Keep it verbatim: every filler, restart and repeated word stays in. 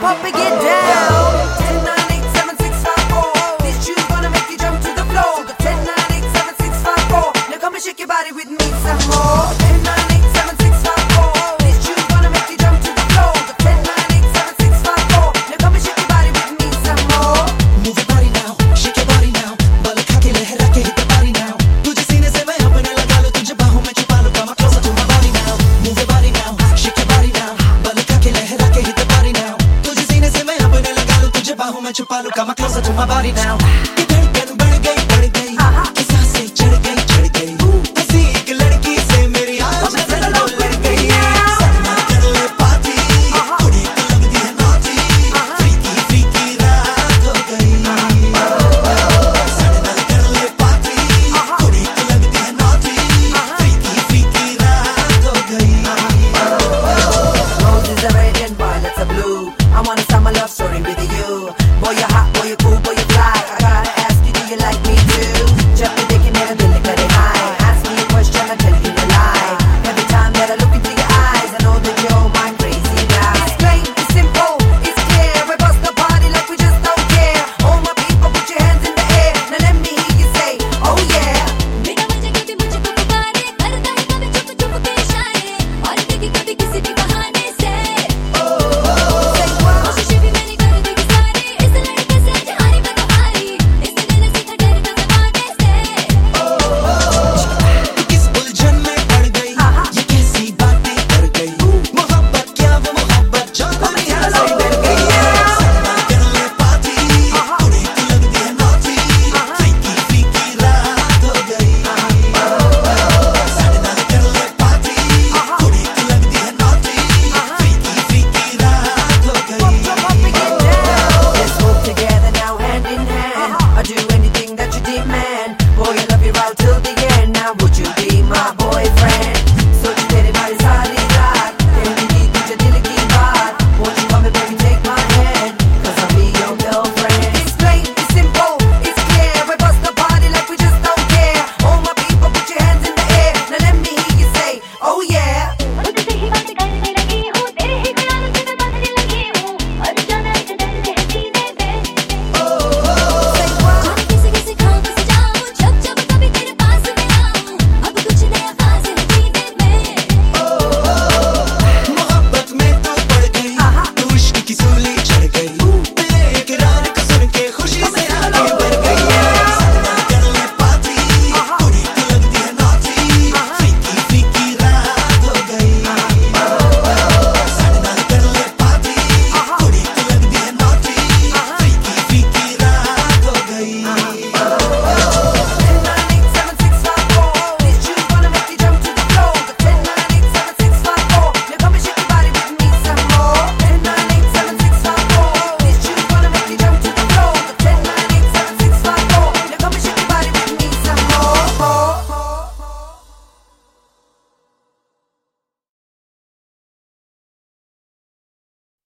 pop and get down. ten, nine, eight, seven, six, five, four. These tunes gonna make you jump to the floor. ten, nine, eight, seven, six, five, four. Now come and shake your body with me some more. ten, nine,